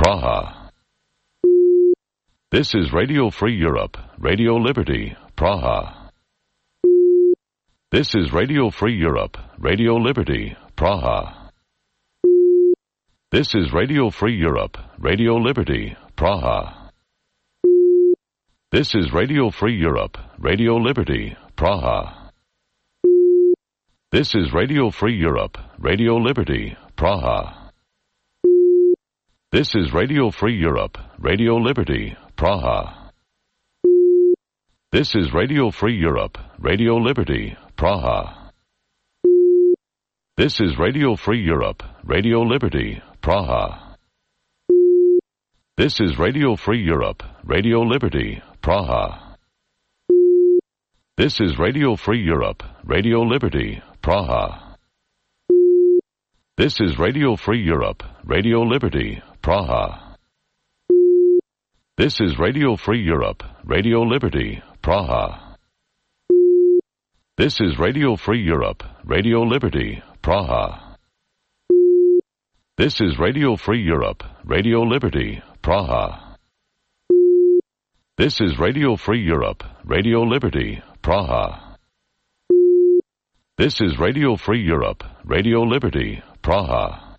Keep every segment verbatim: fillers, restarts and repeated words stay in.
Praha. This is Radio Free Europe, Radio Liberty, Praha. This is Radio Free Europe, Radio Liberty, Praha. This is Radio Free Europe, Radio Liberty, Praha. This is Radio Free Europe, Radio Liberty, Praha. This is Radio Free Europe, Radio Liberty, Praha. This is Radio Free Europe, Radio Liberty, Praha. This is Radio Free Europe, Radio Liberty, Praha. This is Radio Free Europe, Radio Liberty, Praha. This is Radio Free Europe, Radio Liberty, Praha. This is Radio Free Europe, Radio Liberty, Praha. This is Radio Free Europe, Radio Liberty, Praha. This is Radio Free Europe, Radio Liberty, Praha. This is Radio Free Europe, Radio Liberty, Praha. This is Radio Free Europe, Radio Liberty, Praha. This is Radio Free Europe, Radio Liberty, Praha. This is Radio Free Europe, Radio Liberty, Praha.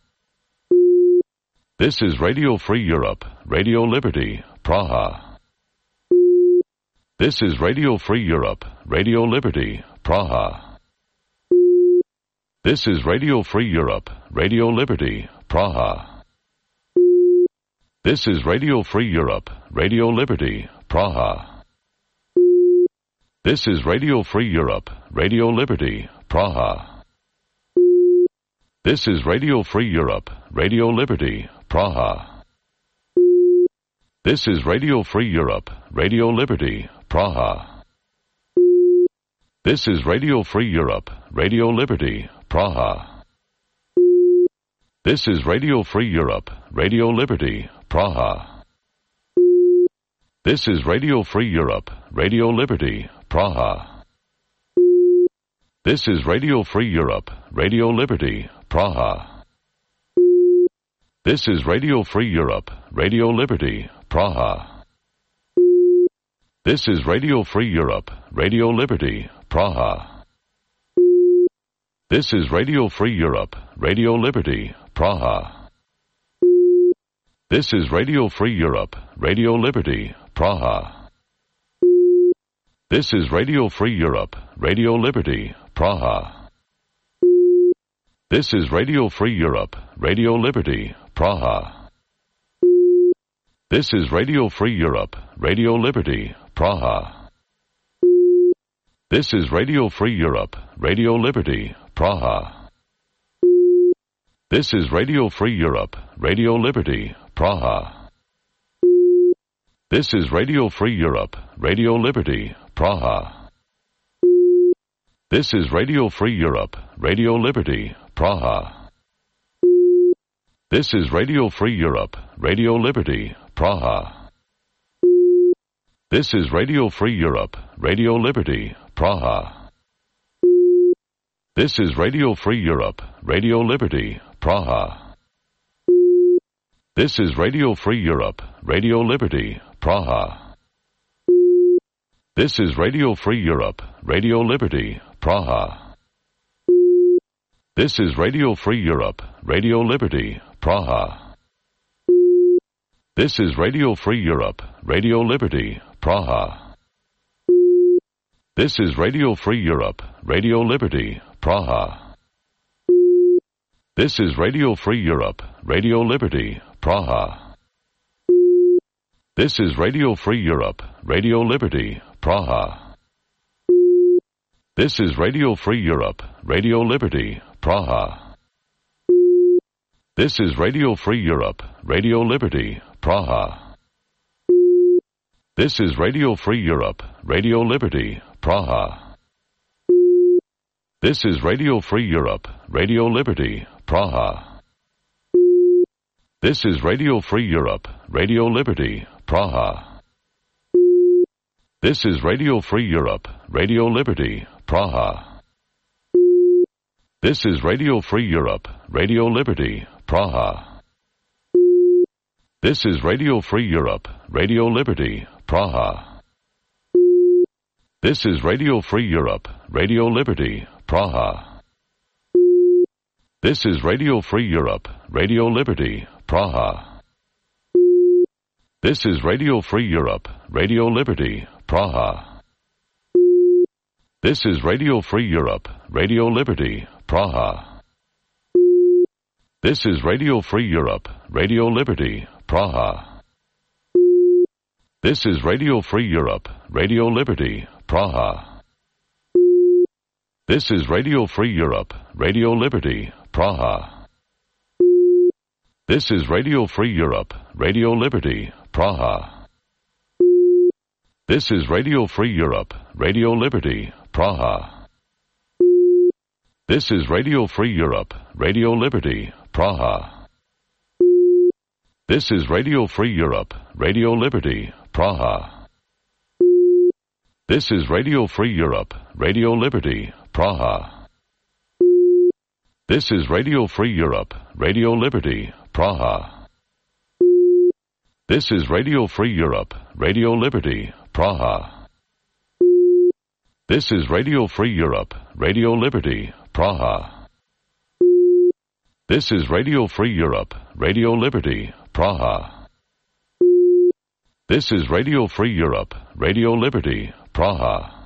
This is Radio Free Europe, Radio Liberty, Praha. This is Radio Free Europe, Radio Liberty, Praha. This is Radio Free Europe, Radio Liberty, Praha. This is Radio Free Europe, Radio Liberty, Praha. This is Radio Free Europe, Radio Liberty, Praha. This is Radio Free Europe, Radio Liberty, Praha. This is Radio Free Europe, Radio Liberty, Praha. This is Radio Free Europe, Radio Liberty, Praha. This is Radio Free Europe, Radio Liberty, Praha. This is Radio Free Europe, Radio Liberty, Praha. This is Radio Free Europe, Radio Liberty, Praha. This is Radio Free Europe, Radio Liberty, Praha. This is Radio Free Europe, Radio Liberty, Praha. This is Radio Free Europe, Radio Liberty, Praha. This is Radio Free Europe, Radio Liberty, Praha. This is Radio Free Europe, Radio Liberty, Praha. This is Radio Free Europe, Radio Liberty, Praha. This is Radio Free Europe, Radio Liberty, Praha. This is Radio Free Europe, Radio Liberty, Praha. This is Radio Free Europe, Radio Liberty, Praha. This is Radio Free Europe, Radio Liberty, Praha. This is Radio Free Europe, Radio Liberty, Praha. This is Radio Free Europe, Radio Liberty, Praha. This is Radio Free Europe, Radio Liberty, Praha. This is Radio Free Europe, Radio Liberty, Praha. This is Radio Free Europe, Radio Liberty, Praha. This is Radio Free Europe, Radio Liberty, Praha. This is Radio Free Europe, Radio Liberty, Praha. This is Radio Free Europe, Radio Liberty, Praha. This is Radio Free Europe, Radio Liberty, Praha. This is Radio Free Europe, Radio Liberty, Praha. This is Radio Free Europe, Radio Liberty, Praha. This is Radio Free Europe, Radio Liberty, Praha. This is Radio Free Europe, Radio Liberty, Praha. This is Radio Free Europe, Radio Liberty, Praha. This is Radio Free Europe, Radio Liberty, Praha. This is Radio Free Europe, Radio Liberty, Praha. This is Radio Free Europe, Radio Liberty, Praha. This is Radio Free Europe, Radio Liberty, Praha. This is Radio Free Europe, Radio Liberty, Praha. This is Radio Free Europe, Radio Liberty, Praha. This is Radio Free Europe, Radio Liberty, Praha. This is Radio Free Europe, Radio Liberty, Praha. This is Radio Free Europe, Radio Liberty, Praha. This is Radio Free Europe, Radio Liberty, Praha. This is Radio Free Europe, Radio Liberty, Praha. This is Radio Free Europe, Radio Liberty, Praha. This is Radio Free Europe, Radio Liberty, Praha. This is Radio Free Europe, Radio Liberty, Praha. This is Radio Free Europe, Radio Liberty, Praha. This is Radio Free Europe, Radio Liberty, Praha. This is Radio Free Europe, Radio Liberty, Praha. This is Radio Free Europe, Radio Liberty, Praha. This is Radio Free Europe, Radio Liberty, Praha. This is Radio Free Europe, Radio Liberty, Praha. This is Radio Free Europe, Radio Liberty, Praha. This is Radio Free Europe, Radio Liberty, Praha.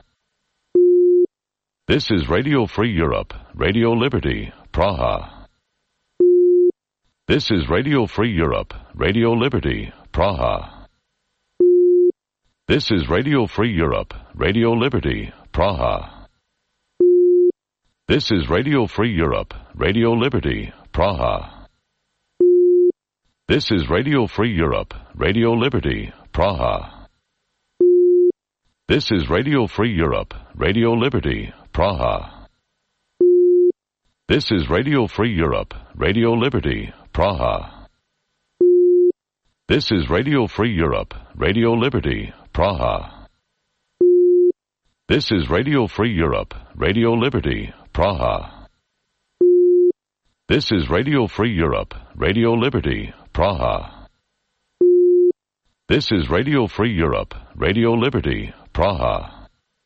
This is Radio Free Europe, Radio Liberty, Praha. This is Radio Free Europe, Radio Liberty, Praha. This is Radio Free Europe, Radio Liberty, Praha. This is Radio Free Europe, Radio Liberty, Praha. This is Radio Free Europe, Radio Liberty, Praha. This is Radio Free Europe, Radio Liberty, Praha. This is Radio Free Europe, Radio Liberty, Praha. This is Radio Free Europe, Radio Liberty, Praha. This is Radio Free Europe, Radio Liberty, Praha. This is Radio Free Europe, Radio Liberty, Praha. This is Radio Free Europe, Radio Liberty, Praha.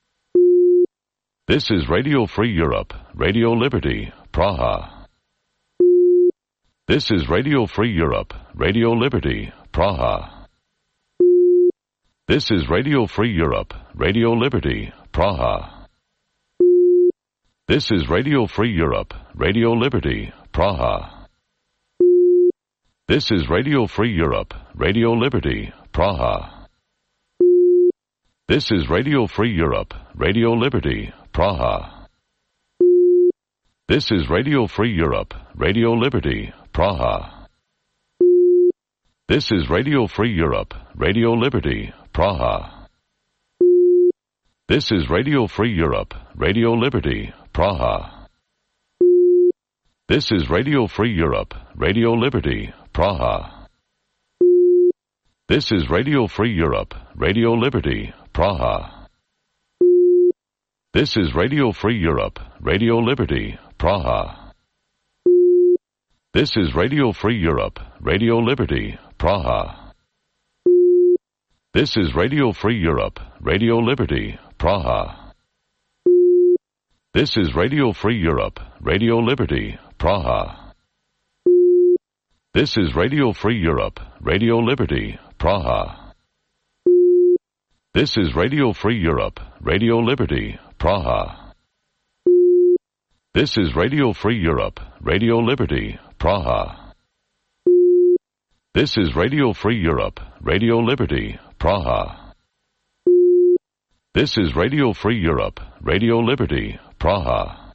This is Radio Free Europe, Radio Liberty, Praha. This is Radio Free Europe, Radio Liberty, Praha. This is Radio Free Europe, Radio Liberty, Praha. This is Radio Free Europe, Radio Liberty, Praha. This is Radio Free Europe, Radio Liberty, Praha. This is Radio Free Europe, Radio Liberty, Praha. This is Radio Free Europe, Radio Liberty, Praha. This is Radio Free Europe, Radio Liberty, Praha. This is Radio Free Europe, Radio Liberty, Praha. This is Radio Free Europe, Radio Liberty, Praha. This is Radio Free Europe, Radio Liberty, Praha. This is Radio Free Europe, Radio Liberty, Praha. This is Radio Free Europe, Radio Liberty, Praha. This is Radio Free Europe, Radio Liberty, Praha. This is Radio Free Europe, Radio Liberty, Praha. This is Radio Free Europe, Radio Liberty, Praha. This is Radio Free Europe, Radio Liberty, Praha. This is Radio Free Europe, Radio Liberty, Praha. This is Radio Free Europe, Radio Liberty, Praha. This is Radio Free Europe, Radio Liberty, Praha.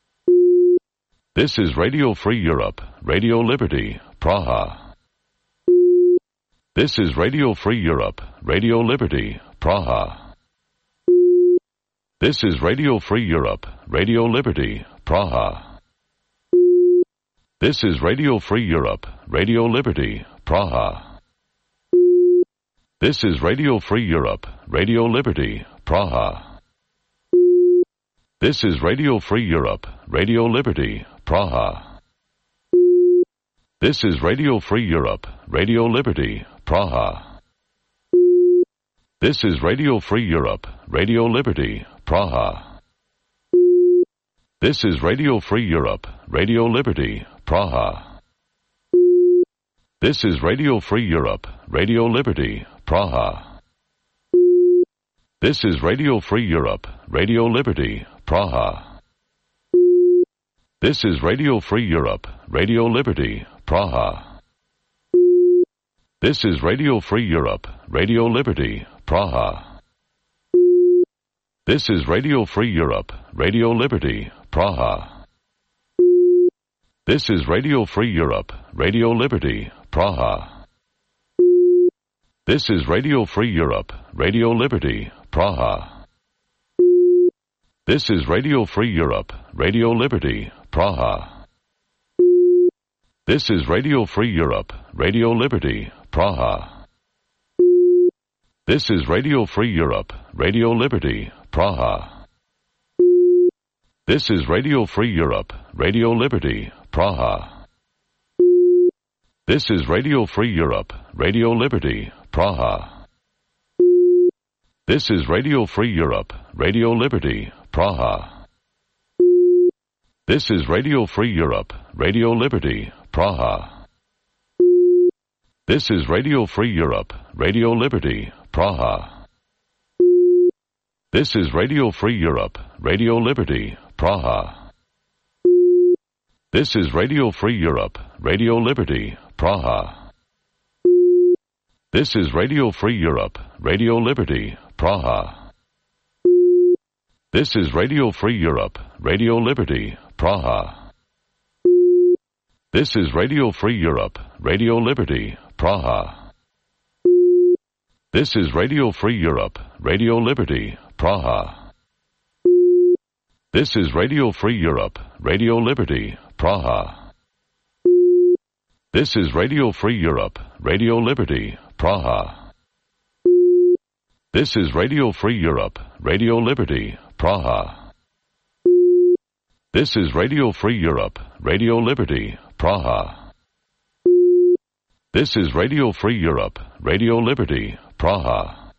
This is Radio Free Europe, Radio Liberty, Praha. This is Radio Free Europe, Radio Liberty, Praha. This is Radio Free Europe, Radio Liberty, Praha. This is Radio Free Europe, Radio Liberty, Praha. This is Radio Free Europe, Radio Liberty, Praha. This is Radio Free Europe, Radio Liberty, Praha. This is Radio Free Europe, Radio Liberty, Praha. This is Radio Free Europe, Radio Liberty, Praha. This is Radio Free Europe, Radio Liberty, Praha. This is Radio Free Europe, Radio Liberty, Praha. This is Radio Free Europe, Radio Liberty, Praha. This is Radio Free Europe, Radio Liberty, Praha. This is Radio Free Europe, Radio Liberty, Praha. This is Radio Free Europe, Radio Liberty, Praha. This is Radio Free Europe, Radio Liberty, Praha. This is Radio Free Europe, Radio Liberty, Praha. This is Radio Free Europe, Radio Liberty, Praha. This is Radio Free Europe, Radio Liberty, Praha. This is Radio Free Europe, Radio Liberty, Praha. This is Radio Free Europe, Radio Liberty, Praha. This is Radio Free Europe, Radio Liberty, Praha. This is Radio Free Europe, Radio Liberty, Praha. This is Radio Free Europe, Radio Liberty, Praha. This is Radio Free Europe, Radio Liberty, Praha. This is Radio Free Europe, Radio Liberty, Praha. This is Radio Free Europe, Radio Liberty, Praha. This is Radio Free Europe, Radio Liberty, Praha. This is Radio Free Europe, Radio Liberty, Praha. This is Radio Free Europe, Radio Liberty, Praha. This is Radio Free Europe, Radio Liberty, Praha. This is Radio Free Europe, Radio Liberty, Praha. This is Radio Free Europe, Radio Liberty, Praha. This is Radio Free Europe, Radio Liberty, Praha. This is Radio Free Europe, Radio Liberty, Praha. This is Radio Free Europe, Radio Liberty, Praha.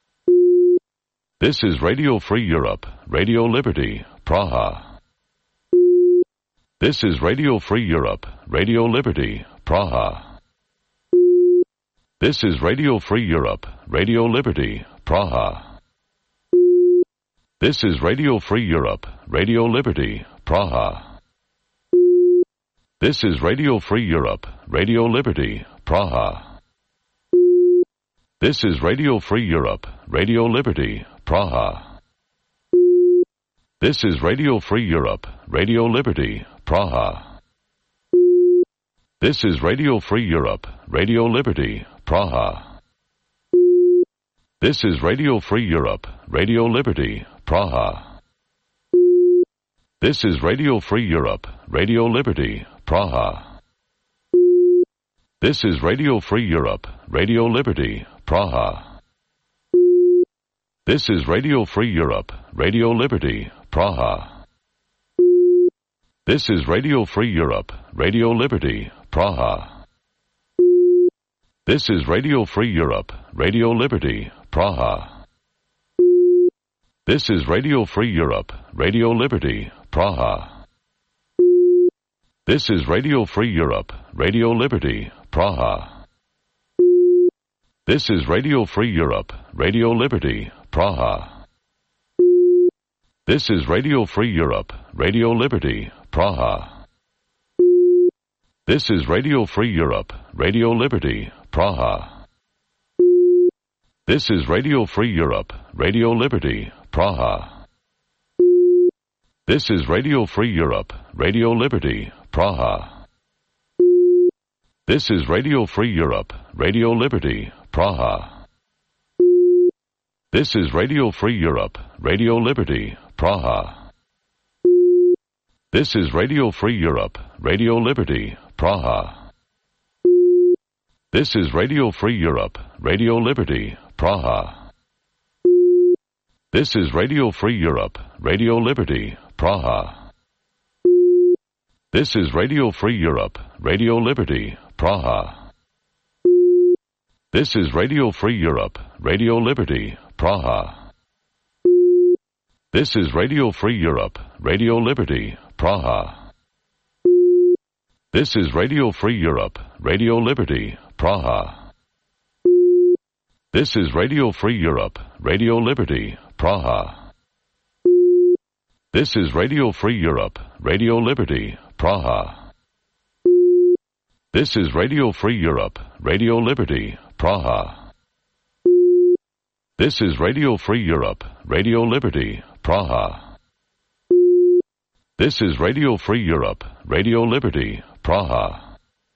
This is Radio Free Europe, Radio Liberty, Praha. This is Radio Free Europe, Radio Liberty, Praha. This is Radio Free Europe, Radio Liberty, Praha. This is Radio Free Europe, Radio Liberty, Praha. This is Radio Free Europe, Radio Liberty, Praha. This is Radio Free Europe, Radio Liberty, Praha. This is Radio Free Europe, Radio Liberty, Praha. This is Radio Free Europe, Radio Liberty, Praha. This is Radio Free Europe, Radio Liberty, Praha. This is Radio Free Europe, Radio Liberty, Praha. This is Radio Free Europe, Radio Liberty, Praha. This is Radio Free Europe, Radio Liberty, Praha. This is Radio Free Europe, Radio Liberty, Praha. This is Radio Free Europe, Radio Liberty, Praha. This is Radio Free Europe, Radio Liberty, Praha. This is Radio Free Europe, Radio Liberty, Praha. This is Radio Free Europe, Radio Liberty, Praha. This is Radio Free Europe, Radio Liberty, Praha. This is Radio Free Europe, Radio Liberty, Praha. This is Radio Free Europe, Radio Liberty, Praha. This is Radio Free Europe, Radio Liberty, Praha. This is Radio Free Europe, Radio Liberty, Praha. This is Radio Free Europe, Radio Liberty, Praha. This is Radio Free Europe, Radio Liberty, Praha. This is Radio Free Europe, Radio Liberty, Praha. This is Radio Free Europe, Radio Liberty, Praha. This is Radio Free Europe, Radio Liberty, Praha. This is Radio Free Europe, Radio Liberty, Praha. This is Radio Free Europe, Radio Liberty, Praha. This is Radio Free Europe, Radio Liberty, Praha. This is Radio Free Europe, Radio Liberty, Praha. This is Radio Free Europe, Radio Liberty, Praha. This is Radio Free Europe, Radio Liberty, Praha. This is Radio Free Europe, Radio Liberty, Praha. This is Radio Free Europe, Radio Liberty, Praha.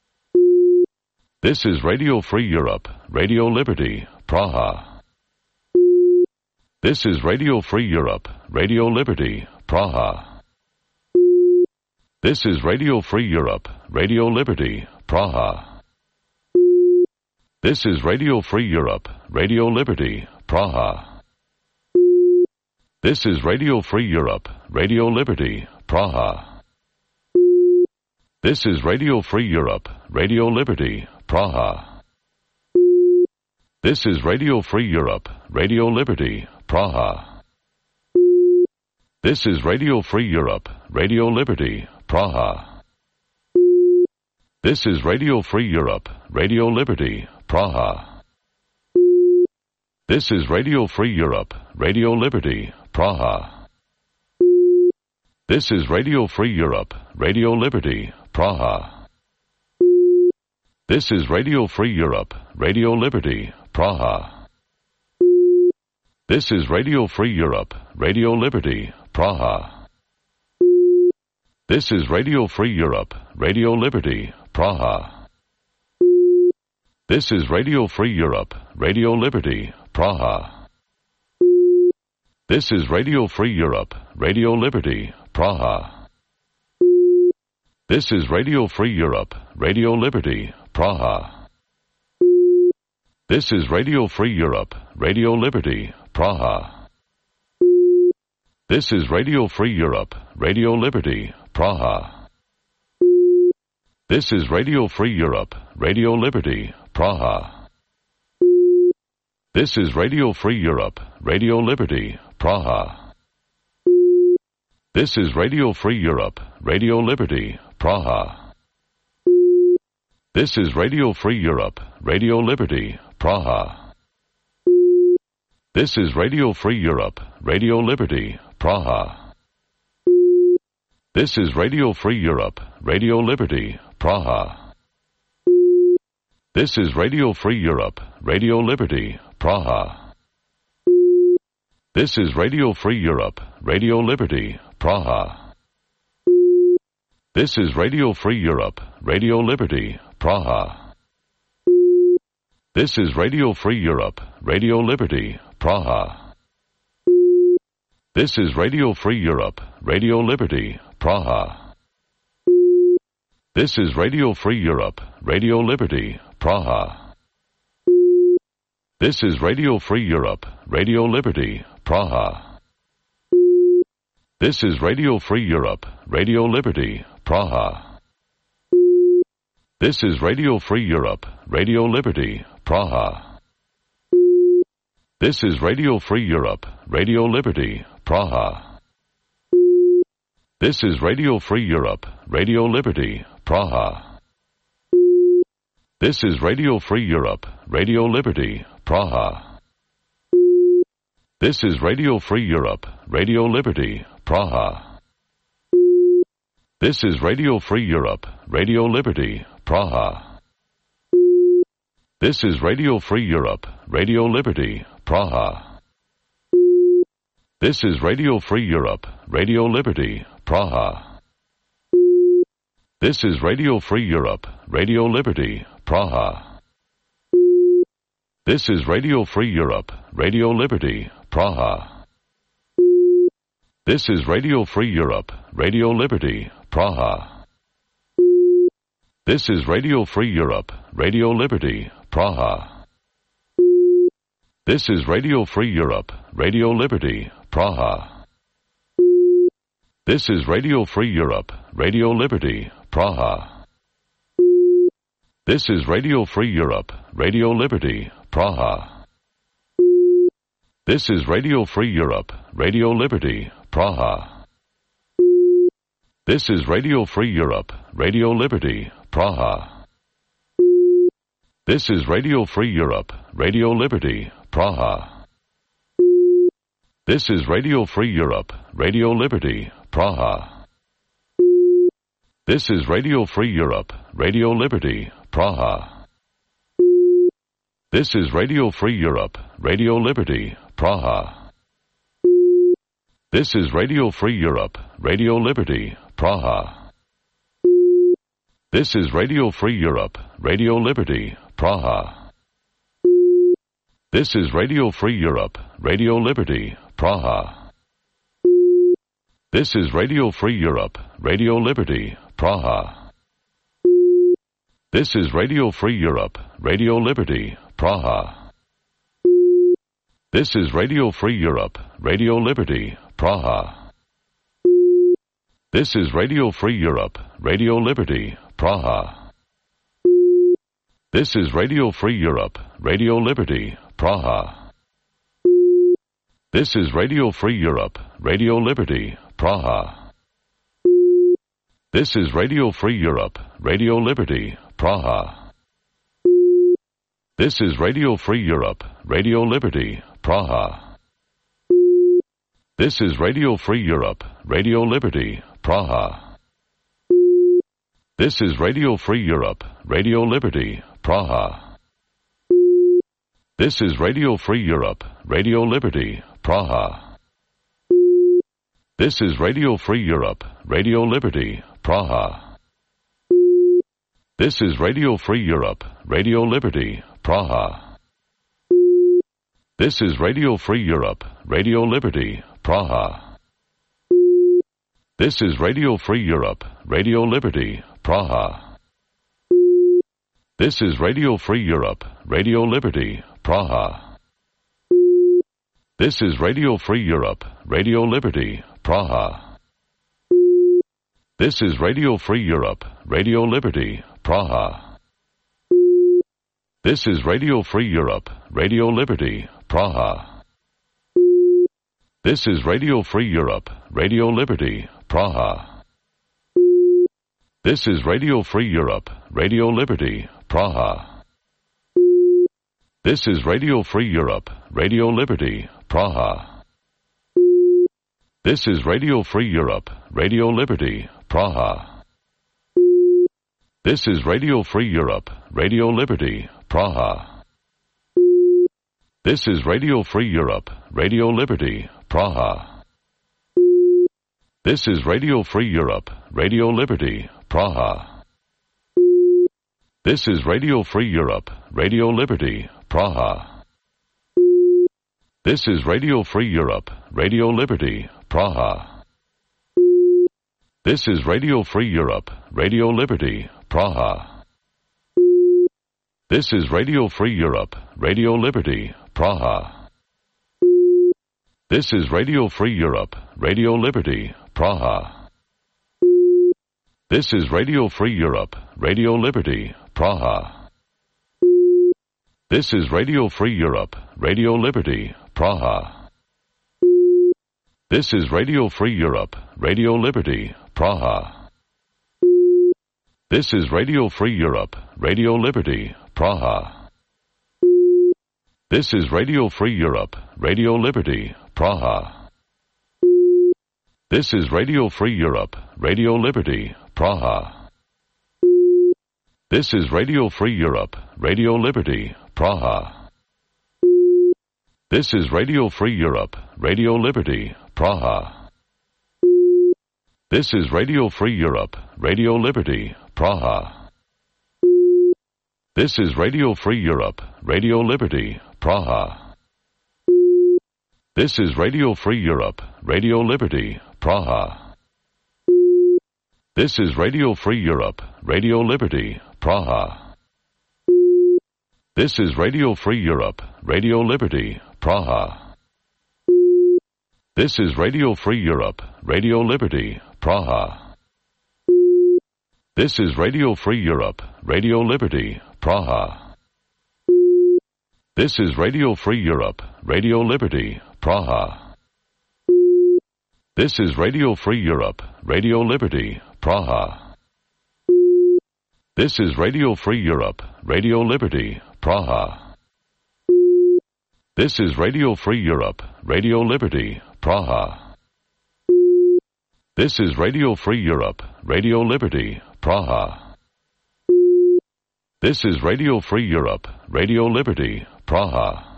This is Radio Free Europe, Radio Liberty, Praha. This is Radio Free Europe, Radio Liberty, Praha. This is Radio Free Europe, Radio Liberty, Praha. This is Radio Free Europe, Radio Liberty, Praha. This is Radio Free Europe, Radio Liberty, Praha. This is Radio Free Europe, Radio Liberty, Praha. This is Radio Free Europe, Radio Liberty, Praha. This is Radio Free Europe, Radio Liberty, Praha. This is Radio Free Europe, Radio Liberty, Praha. This is Radio Free Europe, Radio Liberty, Praha. This is Radio Free Europe, Radio Liberty, Praha. This is Radio Free Europe, Radio Liberty, Praha. This is Radio Free Europe, Radio Liberty, Praha. This is Radio Free Europe, Radio Liberty, Praha. This is Radio Free Europe, Radio Liberty, Praha. This is Radio Free Europe, Radio Liberty, Praha. This is Radio Free Europe, Radio Liberty, Praha. This is Radio Free Europe, Radio Liberty, Praha. This is Radio Free Europe, Radio Liberty, Praha. This is Radio Free Europe, Radio Liberty, Praha. This is Radio Free Europe, Radio Liberty, Praha. This is Radio Free Europe, Radio Liberty, Praha. This is Radio Free Europe, Radio Liberty, Praha. This is Radio Free Europe, Radio Liberty, Praha. This is Radio Free Europe, Radio Liberty, Praha. This is Radio Free Europe, Radio Liberty, Praha. This is Radio Free Europe, Radio Liberty, Praha. This is Radio Free Europe, Radio Liberty, Praha. This is Radio Free Europe, Radio Liberty, Praha. This is Radio Free Europe, Radio Liberty, Praha. This is Radio Free Europe, Radio Liberty, Praha. This is Radio Free Europe, Radio Liberty, Praha. This is Radio Free Europe, Radio Liberty, Praha. This is Radio Free Europe, Radio Liberty, Praha. This is Radio Free Europe, Radio Liberty, Praha. This is Radio Free Europe, Radio Liberty, Praha. This is Radio Free Europe, Radio Liberty, Praha. This is Radio Free Europe, Radio Liberty, Praha. This is Radio Free Europe, Radio Liberty, Praha. This is Radio Free Europe, Radio Liberty, Praha. This is Radio Free Europe, Radio Liberty, Praha. This is Radio Free Europe, Radio Liberty, Praha. This is Radio Free Europe, Radio Liberty, Praha. This is Radio Free Europe, Radio Liberty, Praha. This is Radio Free Europe, Radio Liberty, Praha. This is Radio Free Europe, Radio Liberty, Praha. This is Radio Free Europe, Radio Liberty, Praha. This is Radio Free Europe, Radio Liberty, Praha. This is Radio Free Europe, Radio Liberty, Praha. This is Radio Free Europe, Radio Liberty, Praha. This is Radio Free Europe, Radio Liberty, Praha. This is Radio Free Europe, Radio Liberty, Praha. This is Radio Free Europe, Radio Liberty, Praha. This is Radio Free Europe, Radio Liberty, Praha. This is Radio Free Europe, Radio Liberty, Praha. This is Radio Free Europe, Radio Liberty, Praha. This is Radio Free Europe, Radio Liberty, Praha. This is Radio Free Europe, Radio Liberty, Praha. This is Radio Free Europe, Radio Liberty, Praha. This is Radio Free Europe, Radio Liberty, Praha. This is Radio Free Europe, Radio Liberty, Praha. This is Radio Free Europe, Radio Liberty, Praha. This is Radio Free Europe, Radio Liberty, Praha. This is Radio Free Europe, Radio Liberty, Praha. This is Radio Free Europe, Radio Liberty, Praha. This is Radio Free Europe, Radio Liberty, Praha. This is Radio Free Europe, Radio Liberty, Praha. This is Radio Free Europe, Radio Liberty, Praha. This is Radio Free Europe, Radio Liberty, Praha. This is Radio Free Europe, Radio Liberty, Praha. This is Radio Free Europe, Radio Liberty, Praha. This is Radio Free Europe, Radio Liberty, Praha. This is Radio Free Europe, Radio Liberty, Praha. This is Radio Free Europe, Radio Liberty, Praha. This is Radio Free Europe, Radio Liberty, Praha. This is Radio Free Europe, Radio Liberty, Praha. This is Radio Free Europe, Radio Liberty, Praha. This is Radio Free Europe, Radio Liberty, Praha. This is Radio Free Europe, Radio Liberty, Praha. This is Radio Free Europe, Radio Liberty, Praha. This is Radio Free Europe, Radio Liberty, Praha. This is Radio Free Europe, Radio Liberty, Praha. This is Radio Free Europe, Radio Liberty, Praha. This is Radio Free Europe, Radio Liberty, Praha. This is Radio Free Europe, Radio Liberty, Praha. This is Radio Free Europe, Radio Liberty, Praha. This is Radio Free Europe, Radio Liberty, Praha. This is Radio Free Europe, Radio Liberty, Praha. This is Radio Free Europe, Radio Liberty, Praha. This is Radio Free Europe, Radio Liberty, Praha. This is Radio Free Europe, Radio Liberty, Praha. This is Radio Free Europe, Radio Liberty, Praha. This is Radio Free Europe, Radio Liberty, Praha. This is Radio Free Europe, Radio Liberty, Praha. This is Radio Free Europe, Radio Liberty, Praha. This is Radio Free Europe, Radio Liberty, Praha. This is Radio Free Europe, Radio Liberty, Praha. This is Radio Free Europe, Radio Liberty, Praha. This is Radio Free Europe, Radio Liberty, Praha. This is Radio Free Europe, Radio Liberty, Praha. This is Radio Free Europe, Radio Liberty, Praha. This is Radio Free Europe, Radio Liberty, Praha. This is Radio Free Europe, Radio Liberty, Praha. This is Radio Free Europe, Radio Liberty, Praha. This is Radio Free Europe, Radio Liberty, Praha. This is Radio Free Europe, Radio Liberty, Praha. This is Radio Free Europe, Radio Liberty, Praha. This is Radio Free Europe, Radio Liberty, Praha. This is Radio Free Europe, Radio Liberty, Praha.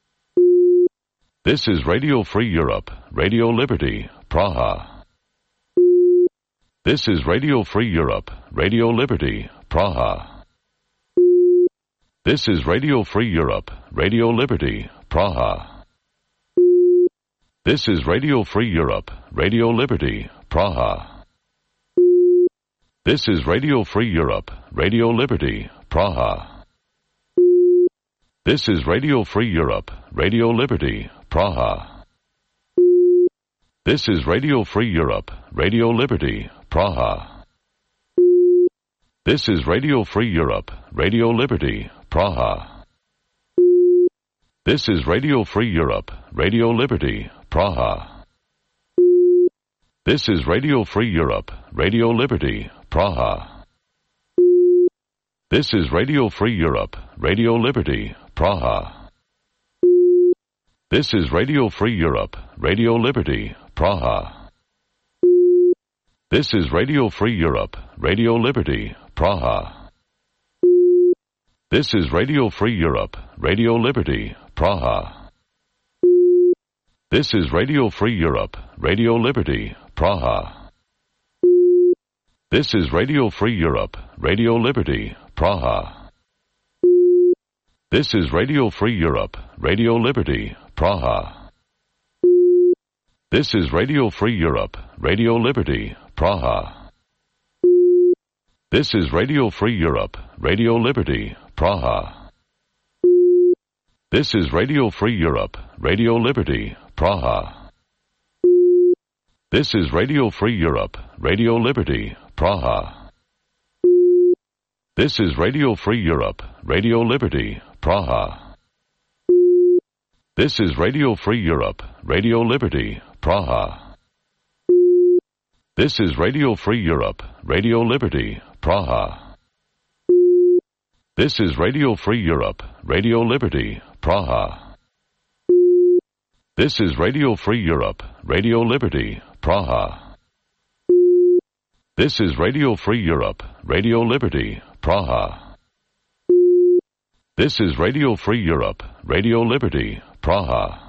This is Radio Free Europe, Radio Liberty, Praha. This is Radio Free Europe, Radio Liberty, Praha. This is Radio Free Europe, Radio Liberty, Praha. This is Radio Free Europe, Radio Liberty, Praha. This is Radio Free Europe, Radio Liberty, Praha. This is Radio Free Europe, Radio Liberty, Praha. This is Radio Free Europe, Radio Liberty, Praha. This is Radio Free Europe, Radio Liberty, Praha. This is Radio Free Europe, Radio Liberty, Praha. This is Radio Free Europe, Radio Liberty, Praha. This is Radio Free Europe, Radio Liberty, Praha. This is Radio Free Europe, Radio Liberty, Praha. This is Radio Free Europe, Radio Liberty, Praha. This is Radio Free Europe, Radio Liberty, Praha. This is Radio Free Europe, Radio Liberty, Praha. This is Radio Free Europe, Radio Liberty, Praha. This is Radio Free Europe, Radio Liberty, Praha. This is Radio Free Europe, Radio Liberty, Praha. This is Radio Free Europe, Radio Liberty, Praha. This is Radio Free Europe, Radio Liberty, Praha. This is Radio Free Europe, Radio Liberty, Praha. This is Radio Free Europe, Radio Liberty, Praha. This is Radio Free Europe, Radio Liberty, Praha. This is Radio Free Europe, Radio Liberty, Praha. This is Radio Free Europe, Radio Liberty, Praha. This is Radio Free Europe, Radio Liberty, Praha. This is Radio Free Europe, Radio Liberty, Praha. This is Radio Free Europe, Radio Liberty, Praha.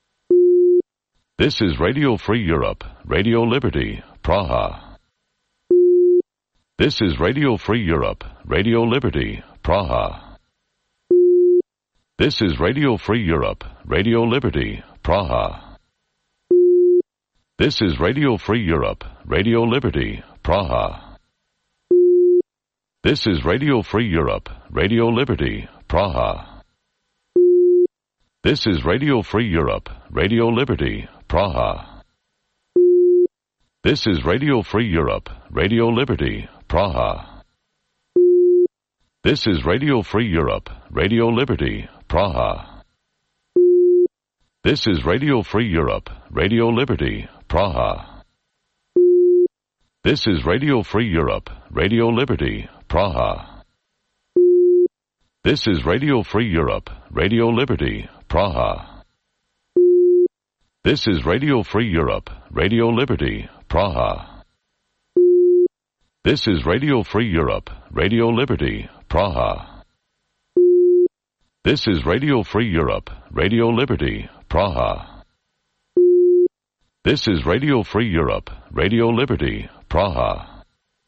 This is Radio Free Europe, Radio Liberty, Praha. This is Radio Free Europe, Radio Liberty, Praha. This is Radio Free Europe, Radio Liberty, Praha. This is Radio Free Europe, Radio Liberty, Praha. This is Radio Free Europe, Radio Liberty, Praha. This is Radio Free Europe, Radio Liberty, Praha. This is Radio Free Europe, Radio Liberty, Praha. This is Radio Free Europe, Radio Liberty, Praha. This is Radio Free Europe, Radio Liberty, Praha. This is Radio Free Europe, Radio Liberty, Praha. This is Radio Free Europe, Radio Liberty, Praha. This is Radio Free Europe, Radio Liberty, Praha. This is Radio Free Europe, Radio Liberty, Praha. This is Radio Free Europe, Radio Liberty, Praha. This is Radio Free Europe, Radio Liberty, Praha.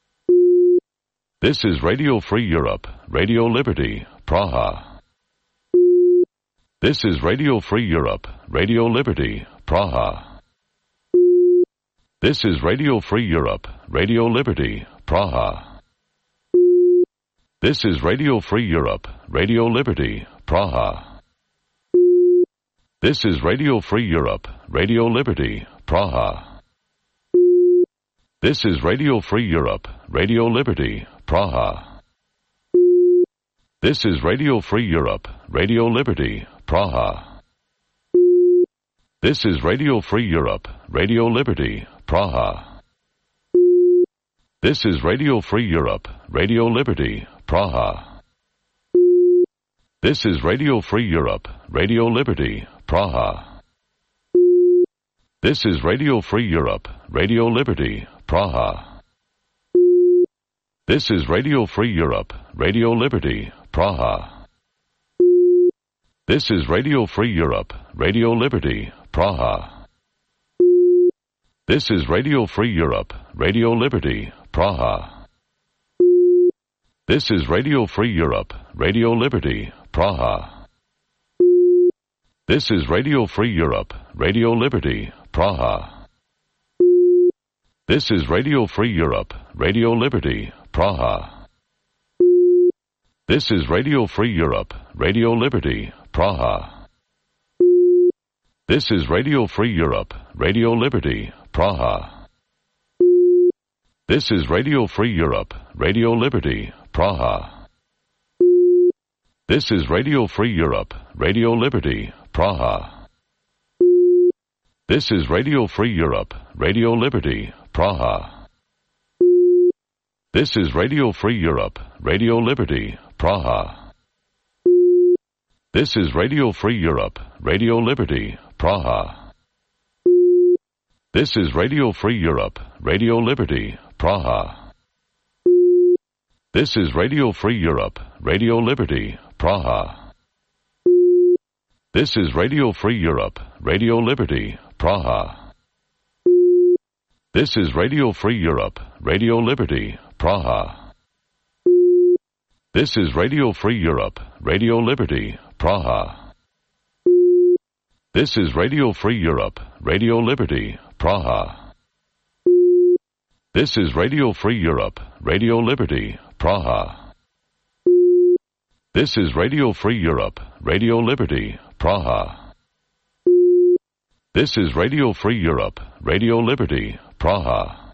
This is Radio Free Europe, Radio Liberty, Praha. This is Radio Free Europe, Radio Liberty, Praha. This is Radio Free Europe, Radio Liberty, Praha. This is Radio Free Europe, Radio Liberty, Praha. This is Radio Free Europe, Radio Liberty, Praha. This is Radio Free Europe, Radio Liberty, Praha. This is Radio Free Europe, Radio Liberty, Praha. This is Radio Free Europe, Radio Liberty, Praha. This is Radio Free Europe, Radio Liberty, Praha. This is Radio Free Europe, Radio Liberty, Praha. This is Radio Free Europe, Radio Liberty, Praha. This is Radio Free Europe, Radio Liberty, Praha. This is Radio Free Europe, Radio Liberty, Praha. This is Radio Free Europe, Radio Liberty, Praha. This is Radio Free Europe, Radio Liberty, Praha. This is Radio Free Europe, Radio Liberty, Praha. This is Radio Free Europe, Radio Liberty, Praha. This is Radio Free Europe, Radio Liberty, Praha. This is Radio Free Europe, Radio Liberty, Praha. This is Radio Free Europe, Radio Liberty, Praha. This is Radio Free Europe, Radio Liberty, Praha. This is Radio Free Europe, Radio Liberty, Praha. This is Radio Free Europe, Radio Liberty, Praha. This is Radio Free Europe, Radio Liberty, Praha. This is Radio Free Europe, Radio Liberty, Praha. This is Radio Free Europe, Radio Liberty, Praha. This is Radio Free Europe, Radio Liberty, Praha. This is Radio Free Europe, Radio Liberty, Praha. This is Radio Free Europe, Radio Liberty, Praha. This is Radio Free Europe, Radio Liberty, Praha. This is Radio Free Europe, Radio Liberty, Praha. This is Radio Free Europe, Radio Liberty, Praha. This is Radio Free Europe, Radio Liberty, Praha.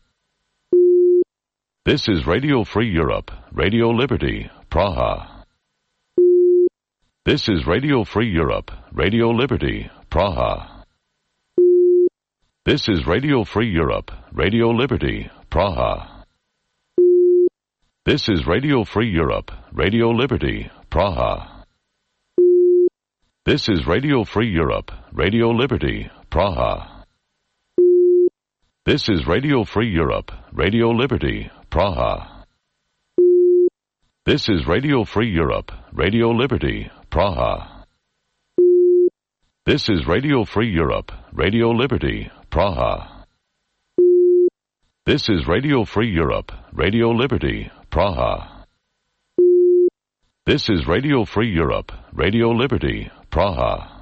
This is Radio Free Europe, Radio Liberty, Praha. This is Radio Free Europe, Radio Liberty, Praha. This is Radio Free Europe, Radio Liberty, Praha. This is Radio Free Europe, Radio Liberty, Praha. This is Radio Free Europe, Radio Liberty, Praha. This is Radio Free Europe, Radio Liberty, Praha. This is Radio Free Europe, Radio Liberty, Praha. This is Radio Free Europe, Radio Liberty, Praha. This is Radio Free Europe, Radio Liberty, Praha. This is Radio Free Europe, Radio Liberty, Praha.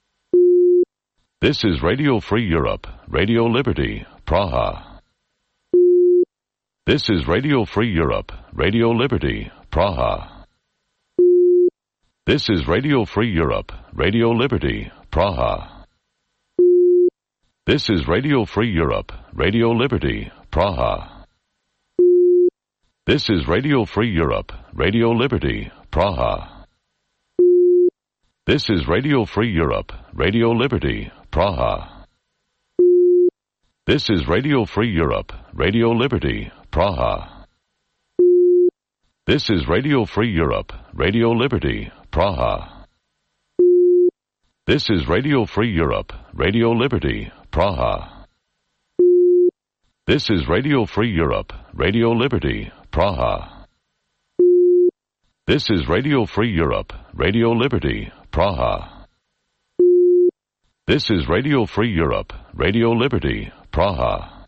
This is Radio Free Europe, Radio Liberty, Praha. This is Radio Free Europe, Radio Liberty, Praha. This is Radio Free Europe, Radio Liberty, Praha. This is Radio Free Europe, Radio Liberty, Praha. This is Radio Free Europe, Radio Liberty, Praha. This is Radio Free Europe, Radio Liberty, Praha. This is Radio Free Europe, Radio Liberty, Praha. This is Radio Free Europe, Radio Liberty, Praha. This is Radio Free Europe, Radio Liberty, Praha. This is Radio Free Europe, Radio Liberty, Praha. This is Radio Free Europe, Radio Liberty, Praha. This is Radio Free Europe, Radio Liberty, Praha.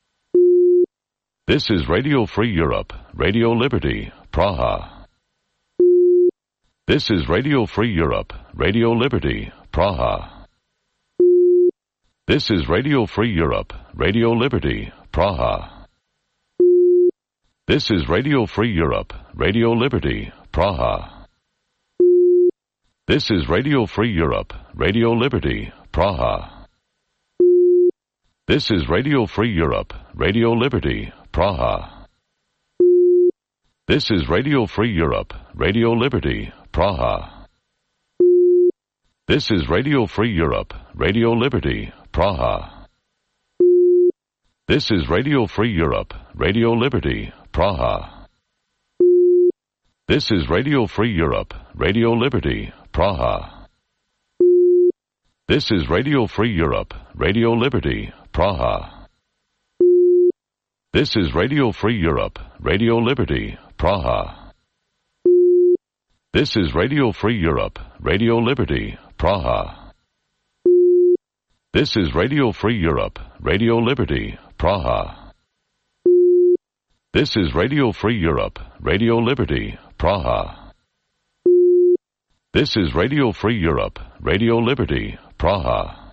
This is Radio Free Europe, Radio Liberty, Praha. This is Radio Free Europe, Radio Liberty, Praha. This is Radio Free Europe, Radio Liberty, Praha. This is Radio Free Europe, Radio Liberty, Praha. This is Radio Free Europe, Radio Liberty, Praha. This is Radio Free Europe, Radio Liberty, Praha. This is Radio Free Europe, Radio Liberty, Praha. This is Radio Free Europe, Radio Liberty, Praha. This is Radio Free Europe, Radio Liberty, Praha. This is Radio Free Europe, Radio Liberty, Praha. This is Radio Free Europe, Radio Liberty, Praha. This is Radio Free Europe, Radio Liberty, Praha. This is Radio Free Europe, Radio Liberty, Praha. This is Radio Free Europe, Radio Liberty, Praha. This is Radio Free Europe, Radio Liberty, Praha. This is Radio Free Europe, Radio Liberty, Praha.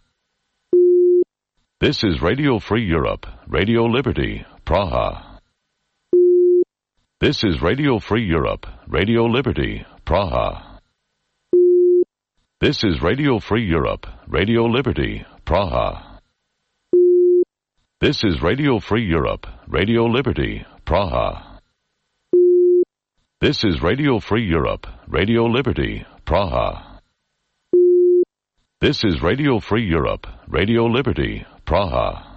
This is Radio Free Europe, Radio Liberty, Praha. This is Radio Free Europe, Radio Liberty, Praha. This is Radio Free Europe, Radio Liberty, Praha. This is Radio Free Europe, Radio Liberty, Praha. This is Radio Free Europe, Radio Liberty, Praha. This is Radio Free Europe, Radio Liberty, Praha.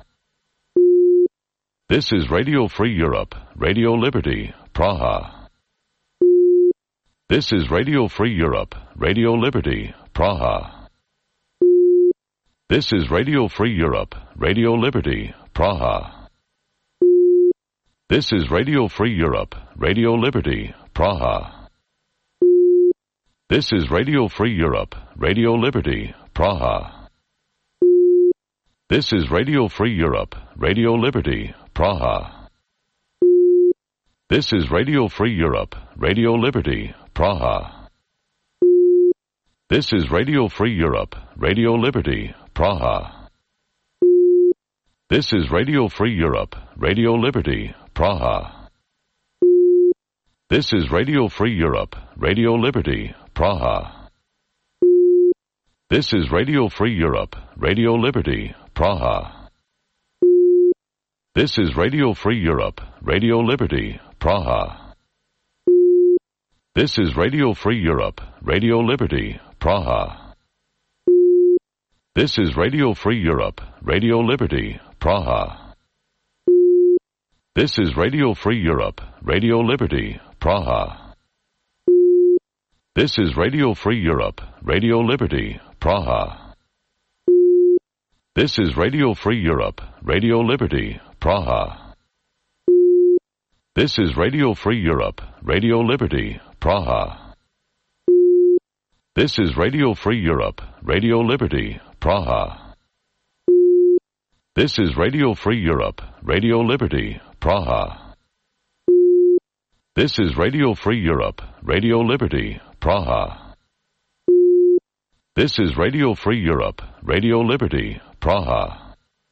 This is Radio Free Europe, Radio Liberty, Praha. This is Radio Free Europe, Radio Liberty, Praha. This is Radio Free Europe, Radio Liberty, Praha. This is Radio Free Europe, Radio Liberty, Praha. This is Radio Free Europe, Radio Liberty, Praha. This is Radio Free Europe, Radio Liberty, Praha. This is Radio Free Europe, Radio Liberty, Praha. This is Radio Free Europe, Radio Liberty, Praha. This is Radio Free Europe, Radio Liberty, Praha. This is Radio Free Europe, Radio Liberty, Praha. This is Radio Free Europe, Radio Liberty, Praha. This is Radio Free Europe, Radio Liberty, Praha. This is Radio Free Europe, Radio Liberty, Praha. This is Radio Free Europe, Radio Liberty, Praha. This is Radio Free Europe, Radio Liberty, Praha. This is Radio Free Europe, Radio Liberty, Praha. This is Radio Free Europe, Radio Liberty, Praha. This is Radio Free Europe, Radio Liberty, Praha. This is Radio Free Europe, Radio Liberty, Praha. This is Radio Free Europe, Radio Liberty, Praha. This is Radio Free Europe, Radio Liberty, Praha. This is Radio Free Europe, Radio Liberty, Praha.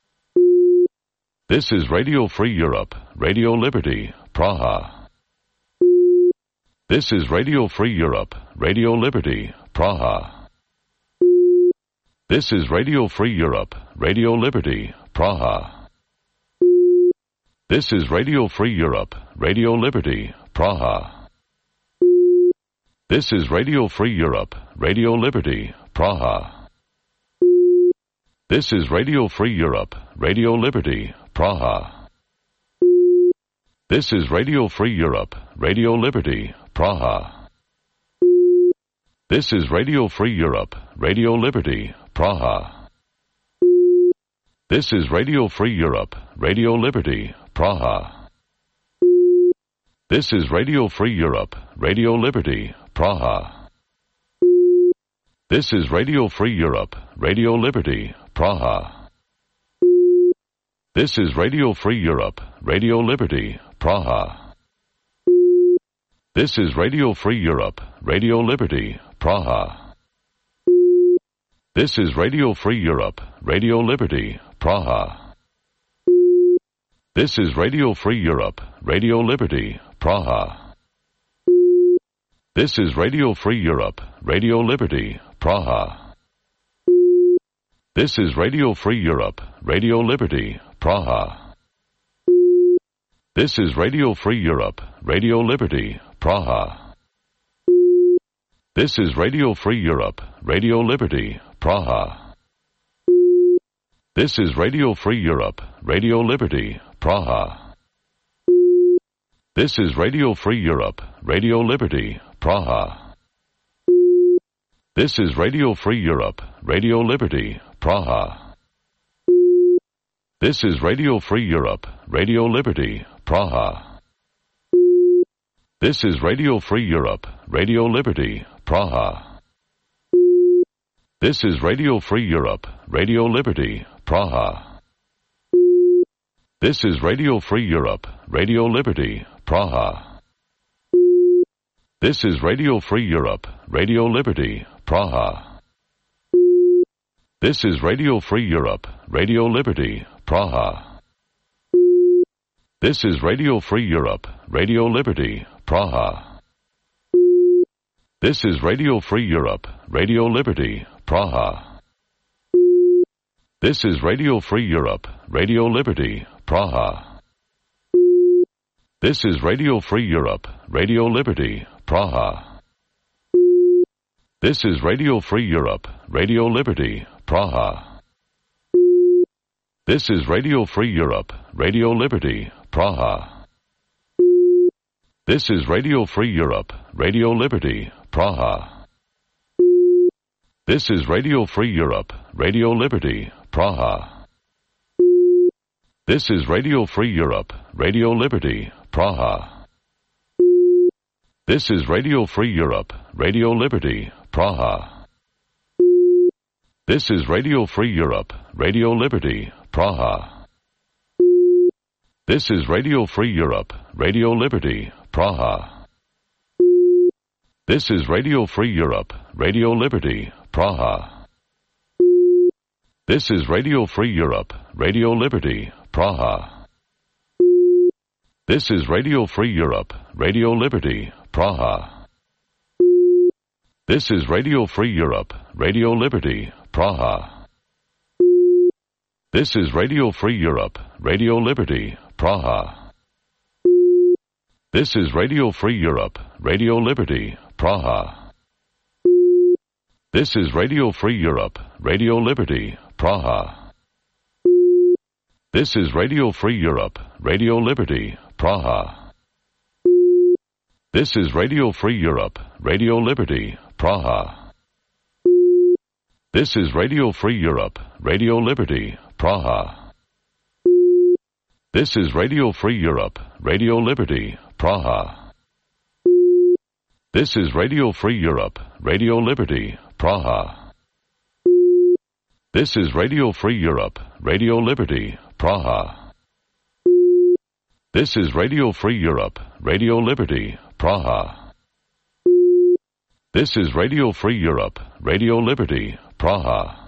This is Radio Free Europe, Radio Liberty, Praha. This is Radio Free Europe, Radio Liberty, Praha. This is Radio Free Europe, Radio Liberty, Praha. This is Radio Free Europe, Radio Liberty, Praha. This is Radio Free Europe, Radio Liberty, Praha. This is Radio Free Europe, Radio Liberty, Praha. This is Radio Free Europe, Radio Liberty, Praha. This is Radio Free Europe, Radio Liberty, Praha. This is Radio Free Europe, Radio Liberty, Praha. This is Radio Free Europe, Radio Liberty, Praha. This is Radio Free Europe, Radio Liberty, Praha. This is Radio Free Europe, Radio Liberty, Praha. This is Radio Free Europe, Radio Liberty, Praha. This is Radio Free Europe, Radio Liberty, Praha. This is Radio Free Europe, Radio Liberty, Praha. This is Radio Free Europe, Radio Liberty, Praha. This is Radio Free Europe, Radio Liberty, Praha. This is Radio Free Europe, Radio Liberty, Praha. This is Radio Free Europe, Radio Liberty, Praha. This is Radio Free Europe, Radio Liberty, Praha. This is Radio Free Europe, Radio Liberty, Praha. This is Radio Free Europe, Radio Liberty, Praha. This is Radio Free Europe, Radio Liberty, Praha. This is Radio Free Europe, Radio Liberty, Praha. This is Radio Free Europe, Radio Liberty, Praha. This is Radio Free Europe, Radio Liberty, Praha. This is Radio Free Europe, Radio Liberty, Praha. This is Radio Free Europe, Radio Liberty, Praha. This is Radio Free Europe, Radio Liberty, Praha. This is Radio Free Europe, Radio Liberty, Praha. This is Radio Free Europe, Radio Liberty, Praha. This is Radio Free Europe, Radio Liberty, Praha. This is Radio Free Europe, Radio Liberty, Praha. This is Radio Free Europe, Radio Liberty, Praha. This is Radio Free Europe, Radio Liberty, Praha. This is Radio Free Europe, Radio Liberty, Praha. This is Radio Free Europe, Radio Liberty, Praha. This is Radio Free Europe, Radio Liberty, Praha. This is Radio Free Europe, Radio Liberty, Praha. This is Radio Free Europe, Radio Liberty, Praha. This is Radio Free Europe, Radio Liberty, Praha. This is Radio Free Europe, Radio Liberty, Praha. This is Radio Free Europe, Radio Liberty, Praha. This is Radio Free Europe, Radio Liberty, Praha. This is Radio Free Europe, Radio Liberty, Praha. This is Radio Free Europe, Radio Liberty, Praha. This is Radio Free Europe, Radio Liberty, Praha. This is Radio Free Europe, Radio Liberty, Praha. This is Radio Free Europe, Radio Liberty, Praha. This is Radio Free Europe, Radio Liberty, Praha. This is Radio Free Europe, Radio Liberty, Praha. This is Radio Free Europe, Radio Liberty, Praha. This is Radio Free Europe, Radio Liberty, Praha. This is Radio Free Europe, Radio Liberty, Praha. This is Radio Free Europe, Radio Liberty, Praha.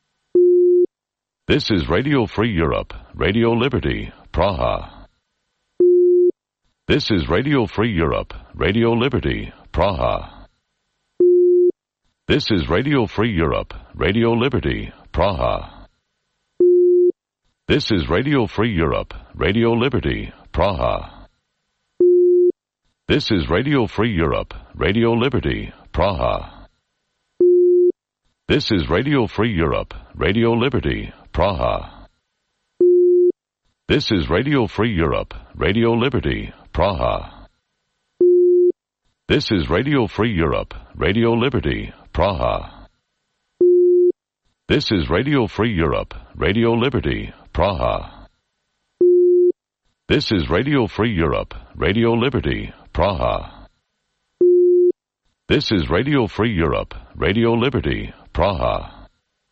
This is Radio Free Europe, Radio Liberty, Praha. This is Radio Free Europe, Radio Liberty, Praha. This is Radio Free Europe, Radio Liberty, Praha. This is Radio Free Europe, Radio Liberty, Praha. This is Radio Free Europe, Radio Liberty, Praha. This is Radio Free Europe, Radio Liberty, Praha. This is Radio Free Europe, Radio Liberty, Praha. This is Radio Free Europe, Radio Liberty, Praha. This is Radio Free Europe, Radio Liberty, Praha. This is Radio Free Europe, Radio Liberty, Praha. This is Radio Free Europe, Radio Liberty, Praha.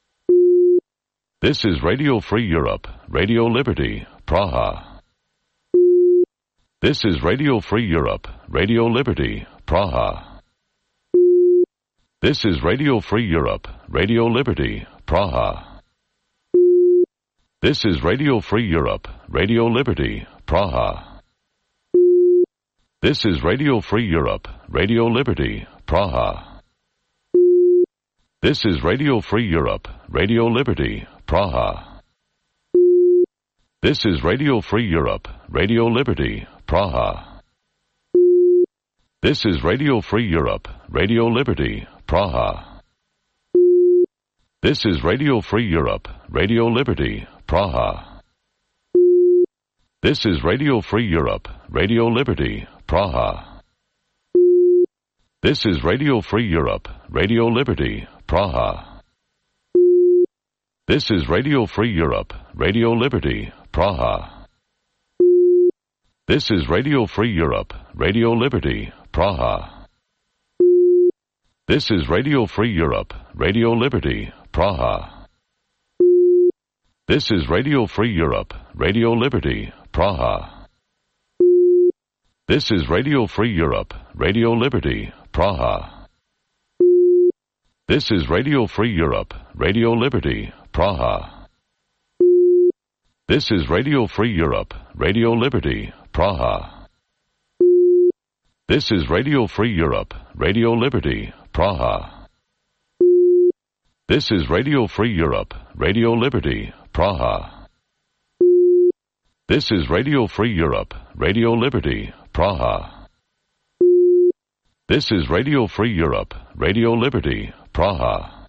This is Radio Free Europe, Radio Liberty, Praha. This is Radio Free Europe, Radio Liberty, Praha. This is Radio Free Europe, Radio Liberty, Praha. This is Radio Free Europe, Radio Liberty, Praha. This is Radio Free Europe, Radio Liberty, Praha. This is Radio Free Europe, Radio Liberty, Praha. This is Radio Free Europe, Radio Liberty, Praha. This is Radio Free Europe, Radio Liberty, Praha. This is Radio Free Europe, Radio Liberty, Praha. This is Radio Free Europe, Radio Liberty, Praha. This is Radio Free Europe, Radio Liberty, Praha. This is Radio Free Europe, Radio Liberty, Praha. This is Radio Free Europe, Radio Liberty, Praha. This is Radio Free Europe, Radio Liberty, Praha. This is Radio Free Europe, Radio Liberty, Praha. This is Radio Free Europe, Radio Liberty, Praha. This is Radio Free Europe, Radio Liberty, Praha. This is Radio Free Europe, Radio Liberty, Praha. This is Radio Free Europe, Radio Liberty, Praha. This is Radio Free Europe, Radio Liberty, Praha. This is Radio Free Europe, Radio Liberty, Praha. This is Radio Free Europe, Radio Liberty, Praha.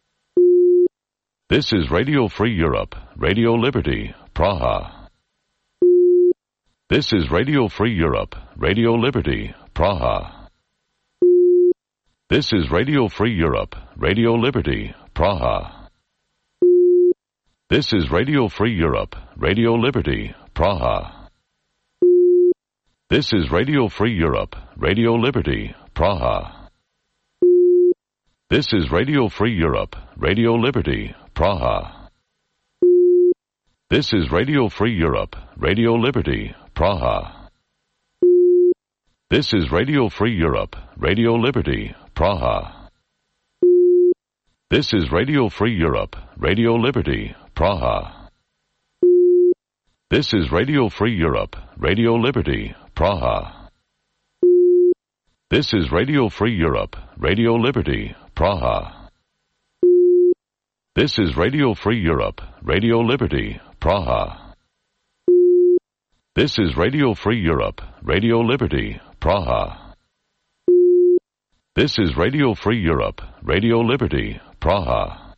This is Radio Free Europe, Radio Liberty, Praha. This is Radio Free Europe, Radio Liberty, Praha. This is Radio Free Europe, Radio Liberty, Praha. This is Radio Free Europe, Radio Liberty, Praha. This is Radio Free Europe, Radio Liberty, Praha. This is Radio Free Europe, Radio Liberty, Praha. This is Radio Free Europe, Radio Liberty, Praha. This is Radio Free Europe, Radio Liberty, Praha. This is Radio Free Europe, Radio Liberty, Praha. This is Radio Free Europe, Radio Liberty, Praha. This is Radio Free Europe, Radio Liberty, Praha. This is Radio Free Europe, Radio Liberty, Praha. This is Radio Free Europe, Radio Liberty, Praha. This is Radio Free Europe, Radio Liberty, Praha.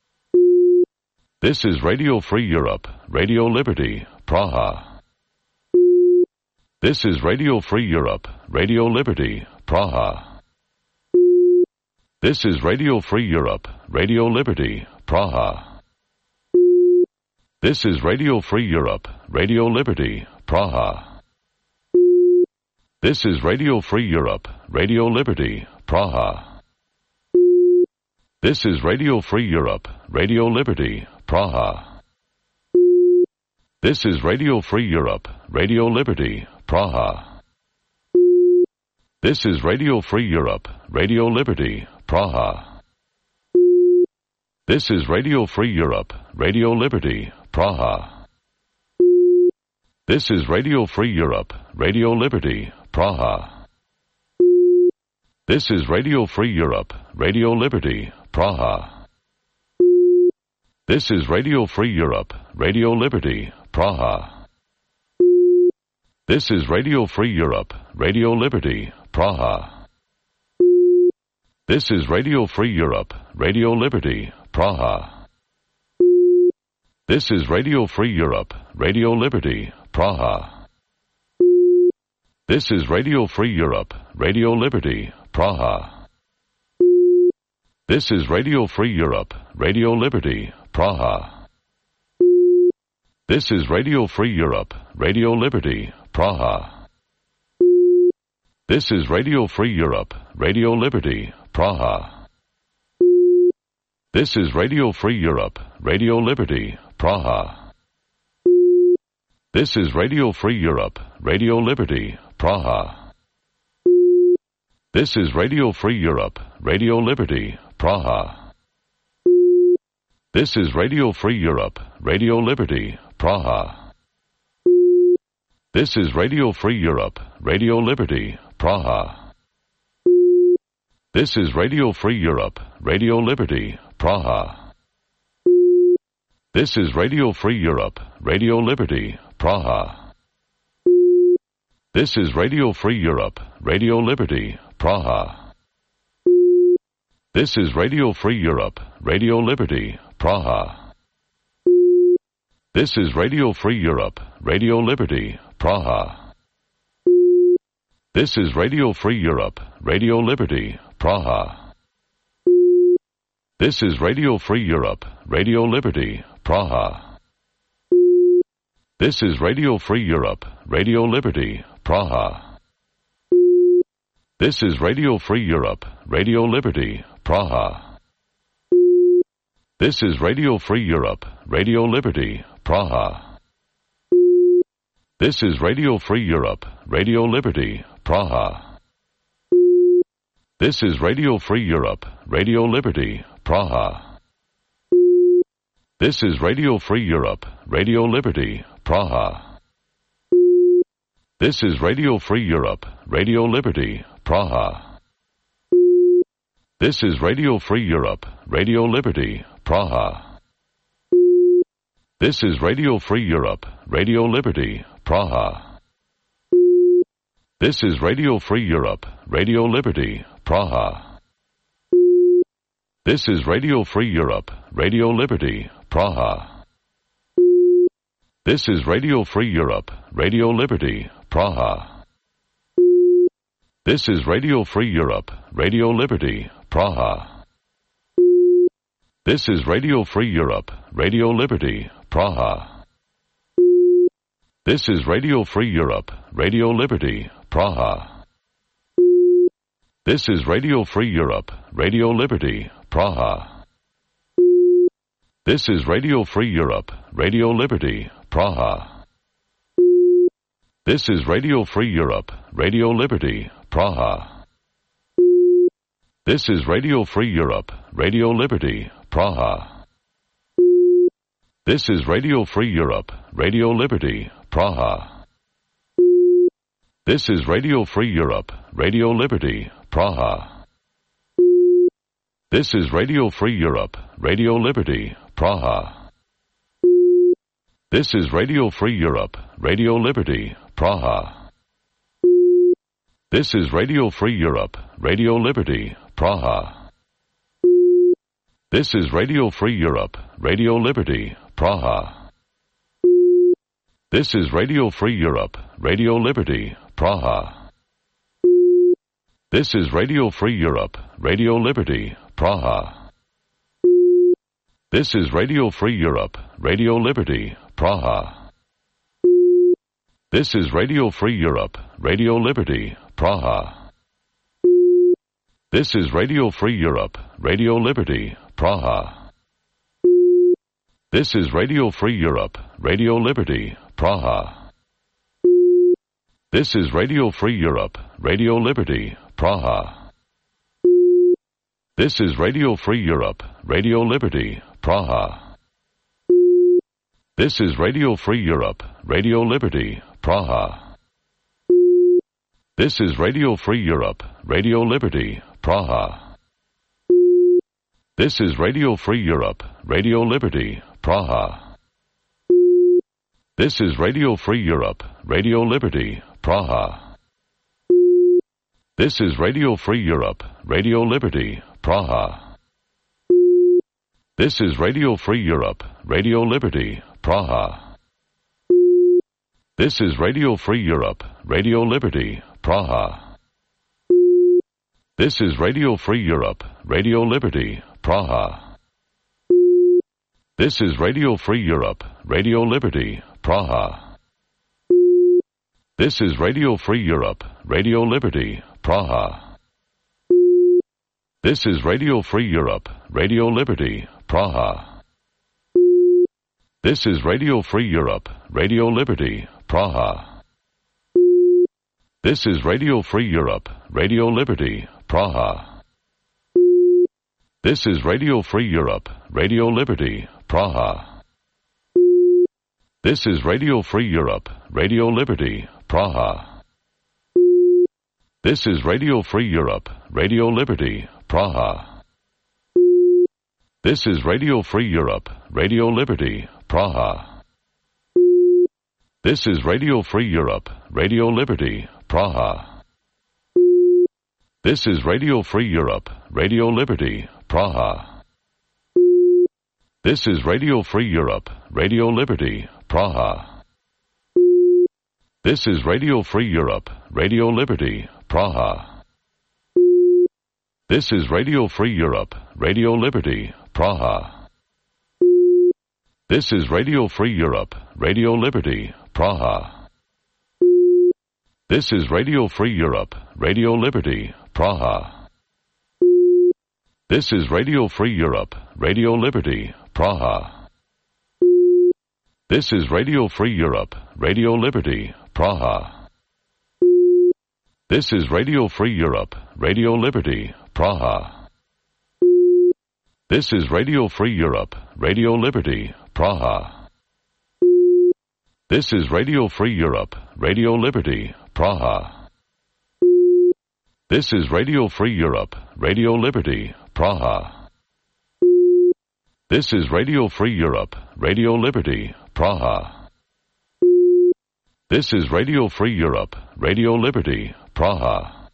This is Radio Free Europe, Radio Liberty, Praha. This is Radio Free Europe, Radio Liberty, Praha. This is Radio Free Europe, Radio Liberty, Praha. This is Radio Free Europe, Radio Liberty, Praha. This is Radio Free Europe, Radio Liberty, Praha. This is Radio Free Europe, Radio Liberty, Praha. This is Radio Free Europe, Radio Liberty, Praha. This is Radio Free Europe, Radio Liberty, Praha. This is Radio Free Europe, Radio Liberty, Praha. This is Radio Free Europe, Radio Liberty, Praha. This is Radio Free Europe, Radio Liberty, Praha. This is Radio Free Europe, Radio Liberty, Praha. This is Radio Free Europe, Radio Liberty, Praha. This is Radio Free Europe, Radio Liberty, Praha. This is Radio Free Europe, Radio Liberty, Praha. This is Radio Free Europe, Radio Liberty, Praha. This is Radio Free Europe, Radio Liberty, Praha. This is Radio Free Europe, Radio Liberty, Praha. This is Radio Free Europe, Radio Liberty, Praha. This is Radio Free Europe, Radio Liberty, Praha. This is Radio Free Europe, Radio Liberty, Praha. This is Radio Free Europe, Radio Liberty, Praha. This is Radio Free Europe, Radio Liberty, Praha. This is Radio Free Europe, Radio Liberty, Praha. This is Radio Free Europe, Radio Liberty, Praha. This is Radio Free Europe, Radio Liberty, Praha. This is Radio Free Europe, Radio Liberty, Praha. This is Radio Free Europe, Radio Liberty, Praha. This is Radio Free Europe, Radio Liberty, Praha. This is Radio Free Europe, Radio Liberty, Praha. This is Radio Free Europe, Radio Liberty, Praha. This is Radio Free Europe, Radio Liberty, Praha. This is Radio Free Europe, Radio Liberty, Praha. This is Radio Free Europe, Radio Liberty, Praha. This is Radio Free Europe, Radio Liberty, Praha. This is Radio Free Europe, Radio Liberty, Praha. This is Radio Free Europe, Radio Liberty, Praha. This is Radio Free Europe, Radio Liberty, Praha. This is Radio Free Europe, Radio Liberty, Praha. This is Radio Free Europe, Radio Liberty, Praha. This is Radio Free Europe, Radio Liberty, Praha. This is Radio Free Europe, Radio Liberty, Praha. This is Radio Free Europe, Radio Liberty, Praha. This is Radio Free Europe, Radio Liberty, Praha. This is Radio Free Europe, Radio Liberty, Praha. This is Radio Free Europe, Radio Liberty, Praha. This is Radio Free Europe, Radio Liberty, Praha. This is Radio Free Europe, Radio Liberty, Praha. This is Radio Free Europe, Radio Liberty, Praha. This is Radio Free Europe, Radio Liberty, Praha. This is Radio Free Europe, Radio Liberty, Praha. This is Radio Free Europe, Radio Liberty, Praha. This is Radio Free Europe, Radio Liberty, Praha. This is Radio Free Europe, Radio Liberty, Praha. This is Radio Free Europe, Radio Liberty, Praha. This is Radio Free Europe, Radio Liberty, Praha. This is Radio Free Europe, Radio Liberty, Praha. This is Radio Free Europe, Radio Liberty, Praha. This is Radio Free Europe, Radio Liberty, Praha. This is Radio Free Europe, Radio Liberty, Praha. This is Radio Free Europe, Radio Liberty, Praha. This is Radio Free Europe, Radio Liberty, Praha. This is Radio Free Europe, Radio Liberty, Praha. This is Radio Free Europe, Radio Liberty, Praha. This is Radio Free Europe, Radio Liberty, Praha. This is Radio Free Europe, Radio Liberty, Praha. This is Radio Free Europe, Radio Liberty, Praha. This is Radio Free Europe, Radio Liberty, Praha. This is Radio Free Europe, Radio Liberty, Praha. This is Radio Free Europe, Radio Liberty, Praha. This is Radio Free Europe, Radio Liberty, Praha. This is Radio Free Europe, Radio Liberty, Praha. This is Radio Free Europe, Radio Liberty, Praha. This is Radio Free Europe, Radio Liberty, Praha. This is Radio Free Europe, Radio Liberty, Praha. This is Radio Free Europe, Radio Liberty, Praha. This is Radio Free Europe, Radio Liberty, Praha. This is Radio Free Europe, Radio Liberty, Praha. This is Radio Free Europe, Radio Liberty, Praha. This is Radio Free Europe, Radio Liberty, Praha. This is Radio Free Europe, Radio Liberty, Praha. This is Radio Free Europe, Radio Liberty, Praha. This is Radio Free Europe, Radio Liberty, Praha. This is Radio Free Europe, Radio Liberty, Praha. This is Radio Free Europe, Radio Liberty, Praha. This is Radio Free Europe, Radio Liberty, Praha. This is Radio Free Europe, Radio Liberty, Praha. This is Radio Free Europe, Radio Liberty, Praha. This is Radio Free Europe, Radio Liberty, Praha. This is Radio Free Europe, Radio Liberty, Praha. This is Radio Free Europe, Radio Liberty, Praha. This is Radio Free Europe, Radio Liberty, Praha. This is Radio Free Europe, Radio Liberty, Praha. This is Radio Free Europe, Radio Liberty, Praha. This is Radio Free Europe, Radio Liberty, Praha. This is Radio Free Europe, Radio Liberty, Praha.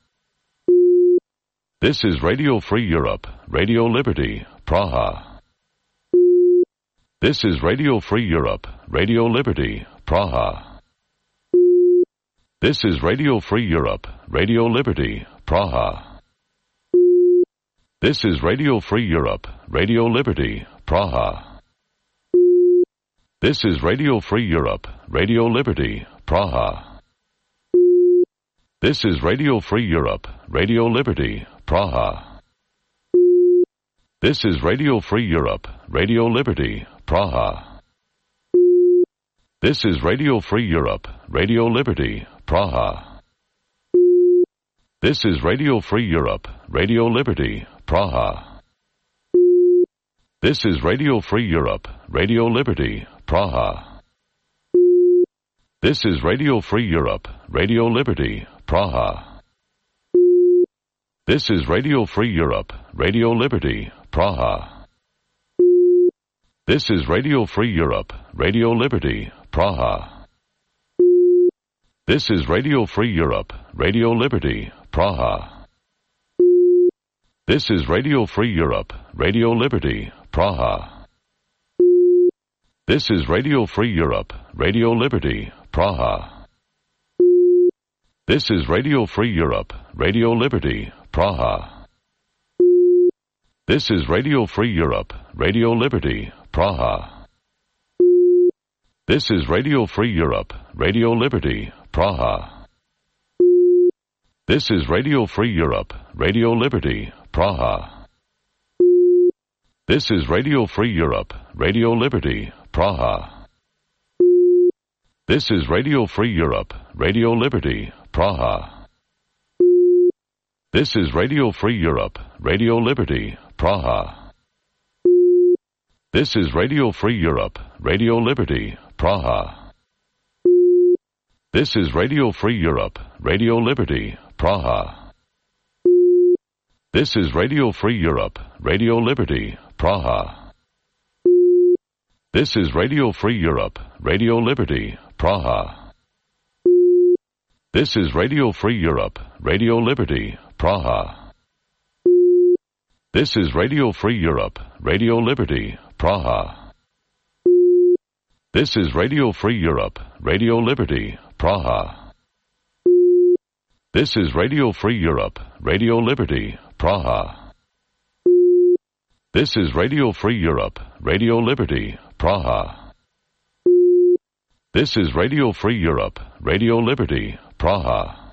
This is Radio Free Europe, Radio Liberty, Praha. This is Radio Free Europe, Radio Liberty, Praha. This is Radio Free Europe, Radio Liberty, Praha. This is Radio Free Europe, Radio Liberty, Praha. This is Radio Free Europe, Radio Liberty, Praha. This is Radio Free Europe, Radio Liberty, Praha. This is Radio Free Europe, Radio Liberty, Praha. This is Radio Free Europe, Radio Liberty, Praha. This is Radio Free Europe, Radio Liberty, Praha. This is Radio Free Europe, Radio Liberty, Praha. This is Radio Free Europe, Radio Liberty, Praha. This is Radio Free Europe, Radio Liberty, Praha. This is Radio Free Europe, Radio Liberty, Praha. This is Radio Free Europe, Radio Liberty, Praha. This is Radio Free Europe, Radio Liberty, Praha. This is Radio Free Europe, Radio Liberty, Praha. This is Radio Free Europe, Radio Liberty, Praha. This is Radio Free Europe, Radio Liberty, Praha. This is Radio Free Europe, Radio Liberty, Praha. This is Radio Free Europe, Radio Liberty, Praha. This is Radio Free Europe, Radio Liberty, Praha. This is Radio Free Europe, Radio Liberty, Praha. This is Radio Free Europe, Radio Liberty, Praha. This is Radio Free Europe, Radio Liberty, Praha. This is Radio Free Europe, Radio Liberty, Praha. This is Radio Free Europe, Radio Liberty, Praha. This is Radio Free Europe, Radio Liberty, Praha. This is Radio Free Europe, Radio Liberty, Praha. This is Radio Free Europe, Radio Liberty, Praha. This is Radio Free Europe, Radio Liberty, Praha. This is Radio Free Europe, Radio Liberty, Praha. This is Radio Free Europe, Radio Liberty, Praha. This is Radio Free Europe, Radio Liberty, Praha.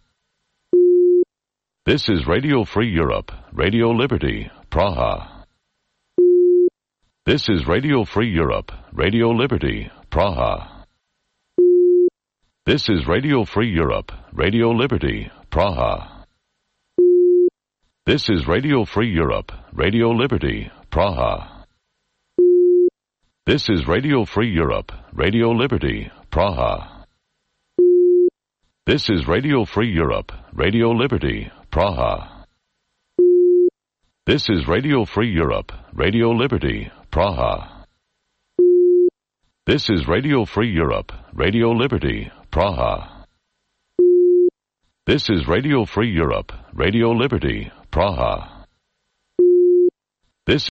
This is Radio Free Europe, Radio Liberty, Praha. This is Radio Free Europe, Radio Liberty, Praha. This is Radio Free Europe, Radio Liberty, Praha. This is Radio Free Europe, Radio Liberty, Praha. This is Radio Free Europe, Radio Liberty, Praha. This is Radio Free Europe, Radio Liberty, Praha. This is Radio Free Europe, Radio Liberty, Praha. This is Radio Free Europe, Radio Liberty, Praha. This is Radio Free Europe, Radio Liberty, Praha. This